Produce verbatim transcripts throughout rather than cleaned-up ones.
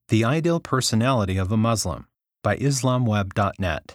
The Ideal Personality of a Muslim by Islam Web dot net.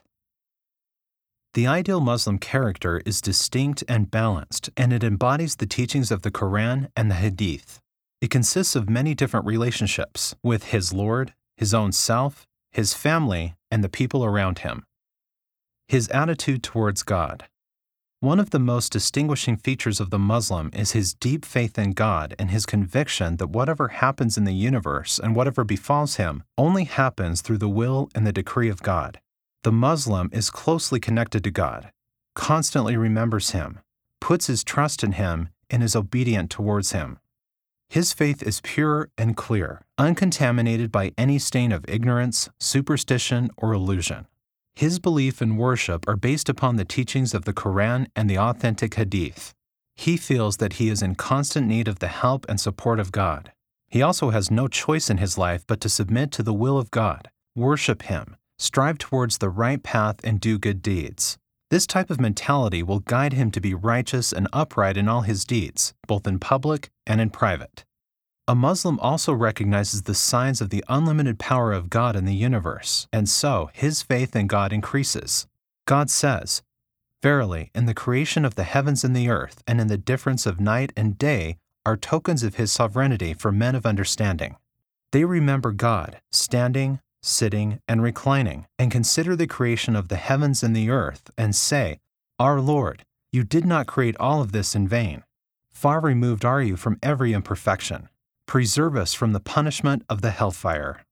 The ideal Muslim character is distinct and balanced, and it embodies the teachings of the Quran and the Hadith. It consists of many different relationships with his Lord, his own self, his family, and the people around him. His attitude towards God. One of the most distinguishing features of the Muslim is his deep faith in God and his conviction that whatever happens in the universe and whatever befalls him only happens through the will and the decree of God. The Muslim is closely connected to God, constantly remembers Him, puts his trust in Him, and is obedient towards Him. His faith is pure and clear, uncontaminated by any stain of ignorance, superstition, or illusion. His belief and worship are based upon the teachings of the Quran and the authentic Hadith. He feels that he is in constant need of the help and support of God. He also has no choice in his life but to submit to the will of God, worship Him, strive towards the right path, and do good deeds. This type of mentality will guide him to be righteous and upright in all his deeds, both in public and in private. A Muslim also recognizes the signs of the unlimited power of God in the universe, and so his faith in God increases. God says, "Verily, in the creation of the heavens and the earth, and in the difference of night and day, are tokens of His sovereignty for men of understanding. They remember God, standing, sitting, and reclining, and consider the creation of the heavens and the earth, and say, Our Lord, You did not create all of this in vain. Far removed are You from every imperfection. Preserve us from the punishment of the hellfire."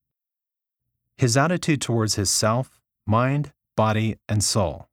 His attitude towards his self, mind, body, and soul.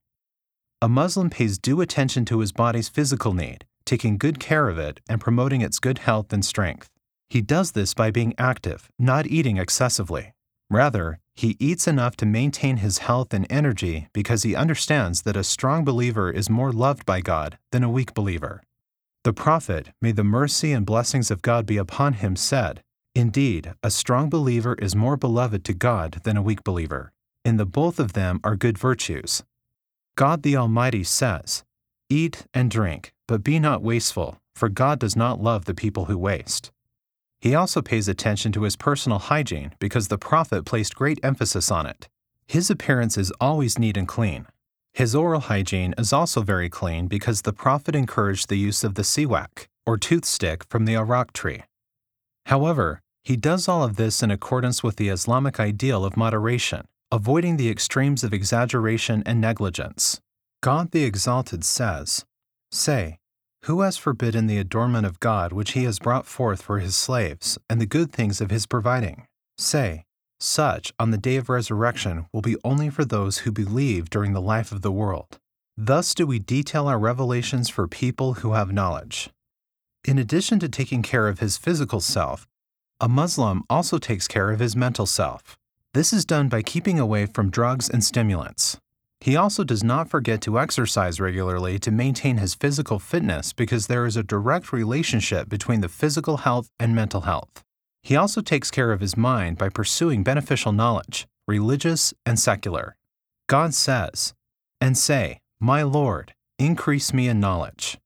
A Muslim pays due attention to his body's physical need, taking good care of it and promoting its good health and strength. He does this by being active, not eating excessively. Rather, he eats enough to maintain his health and energy because he understands that a strong believer is more loved by God than a weak believer. The Prophet, may the mercy and blessings of God be upon him, said, "Indeed, a strong believer is more beloved to God than a weak believer. In the both of them are good virtues." God the Almighty says, "Eat and drink, but be not wasteful, for God does not love the people who waste." He also pays attention to his personal hygiene because the Prophet placed great emphasis on it. His appearance is always neat and clean. His oral hygiene is also very clean because the Prophet encouraged the use of the siwak, or tooth stick from the arak tree. However, he does all of this in accordance with the Islamic ideal of moderation, avoiding the extremes of exaggeration and negligence. God the Exalted says, "Say, who has forbidden the adornment of God which He has brought forth for His slaves, and the good things of His providing? Say, such, on the day of resurrection, will be only for those who believe during the life of the world." Thus do we detail our revelations for people who have knowledge. In addition to taking care of his physical self, a Muslim also takes care of his mental self. This is done by keeping away from drugs and stimulants. He also does not forget to exercise regularly to maintain his physical fitness because there is a direct relationship between the physical health and mental health. He also takes care of his mind by pursuing beneficial knowledge, religious and secular. God says, "And say, My Lord, increase me in knowledge."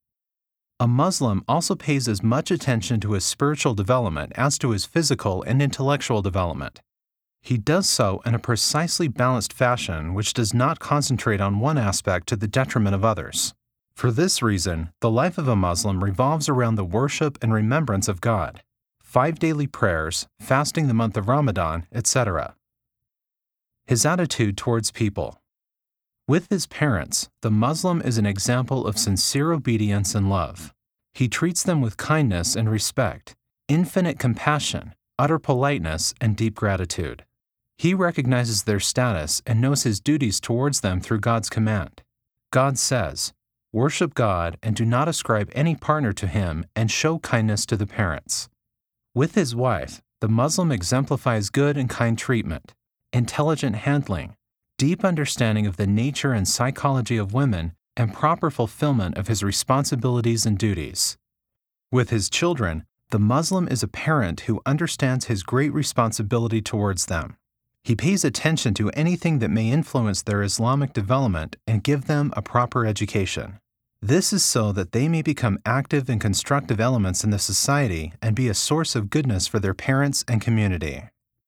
A Muslim also pays as much attention to his spiritual development as to his physical and intellectual development. He does so in a precisely balanced fashion which does not concentrate on one aspect to the detriment of others. For this reason, the life of a Muslim revolves around the worship and remembrance of God, five daily prayers, fasting the month of Ramadan, et cetera. His attitude towards people. With his parents, the Muslim is an example of sincere obedience and love. He treats them with kindness and respect, infinite compassion, utter politeness, and deep gratitude. He recognizes their status and knows his duties towards them through God's command. God says, "Worship God and do not ascribe any partner to Him, and show kindness to the parents." With his wife, the Muslim exemplifies good and kind treatment, intelligent handling, deep understanding of the nature and psychology of women, and proper fulfillment of his responsibilities and duties. With his children, the Muslim is a parent who understands his great responsibility towards them. He pays attention to anything that may influence their Islamic development and give them a proper education. This is so that they may become active and constructive elements in the society and be a source of goodness for their parents and community.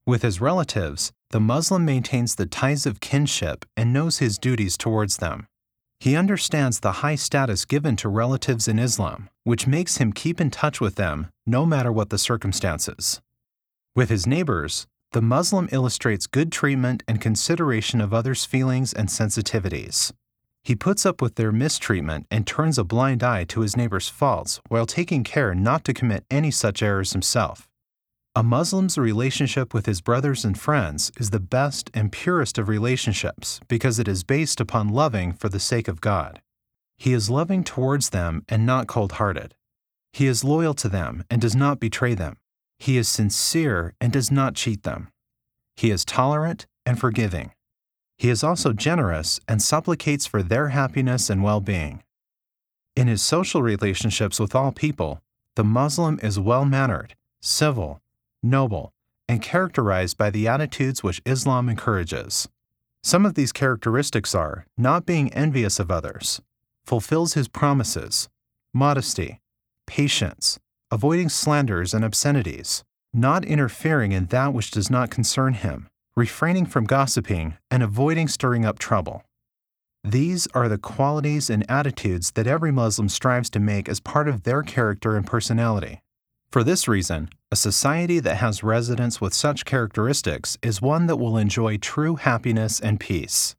With his relatives, the Muslim maintains the ties of kinship and knows his duties towards them. He understands the high status given to relatives in Islam, which makes him keep in touch with them no matter what the circumstances. With his neighbors, the Muslim illustrates good treatment and consideration of others' feelings and sensitivities. He puts up with their mistreatment and turns a blind eye to his neighbor's faults while taking care not to commit any such errors himself. A Muslim's relationship with his brothers and friends is the best and purest of relationships because it is based upon loving for the sake of God. He is loving towards them and not cold-hearted. He is loyal to them and does not betray them. He is sincere and does not cheat them. He is tolerant and forgiving. He is also generous and supplicates for their happiness and well-being. In his social relationships with all people, the Muslim is well-mannered, civil, noble, and characterized by the attitudes which Islam encourages. Some of these characteristics are not being envious of others, fulfills his promises, modesty, patience, avoiding slanders and obscenities, not interfering in that which does not concern him, refraining from gossiping, and avoiding stirring up trouble. These are the qualities and attitudes that every Muslim strives to make as part of their character and personality. For this reason, a society that has residents with such characteristics is one that will enjoy true happiness and peace.